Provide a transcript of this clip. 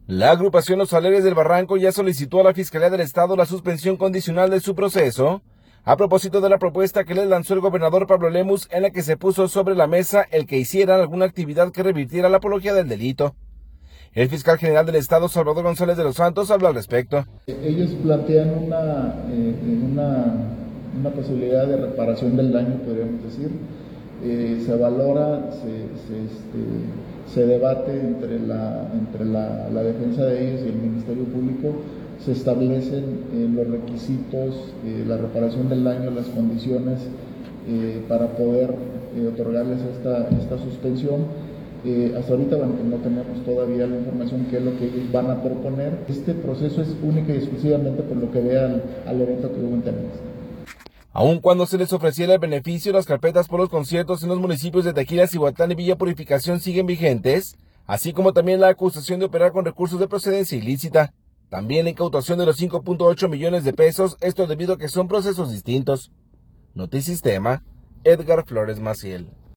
La agrupación Los Alegres del Barranco ya solicitó a la Fiscalía del Estado la suspensión condicional de su proceso, a propósito de la propuesta que les lanzó el gobernador Pablo Lemus, en la que se puso sobre la mesa el que hicieran alguna actividad que revirtiera la apología del delito. El fiscal general del Estado, Salvador González de los Santos, habla al respecto. Ellos plantean una posibilidad de reparación del daño, podríamos decir. Se valora, se debate entre la defensa de ellos y el Ministerio Público. Se establecen los requisitos, la reparación del daño, las condiciones para poder otorgarles esta suspensión. Hasta ahorita, bueno, no tenemos todavía la información qué es lo que ellos van a proponer. Este proceso es única y exclusivamente por lo que vea al evento que hubo en Temex. Aun cuando se les ofreciera el beneficio, las carpetas por los conciertos en los municipios de Tequila, Cihuatlán y Villa Purificación siguen vigentes, así como también la acusación de operar con recursos de procedencia ilícita. También la incautación de los 5.8 millones de pesos, esto debido a que son procesos distintos. Notisistema, Edgar Flores Maciel.